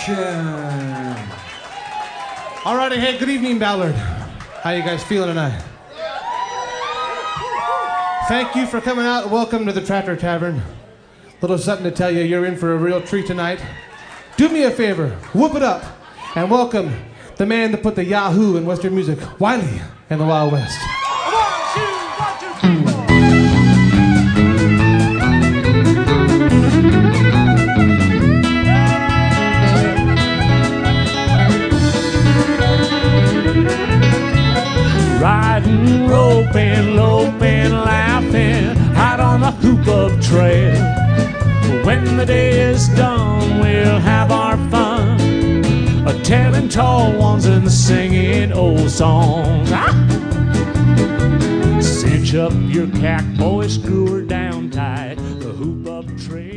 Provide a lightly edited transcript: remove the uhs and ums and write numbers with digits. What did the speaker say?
Action! Alrighty, hey, good evening, Ballard. How you guys feeling tonight? Thank you for coming out. Welcome to the Tractor Tavern. Little something to tell you, you're in for a real treat tonight. Do me a favor, whoop it up, and welcome the man that put the Yahoo in Western music, Wiley and the Wild West. Riding, roping, loping, laughing out on the hoop-up trail. When the day is done, we'll have our fun, telling tall ones and singing old songs. Cinch up your cack, boy, screw her down tight. The hoop-up trail.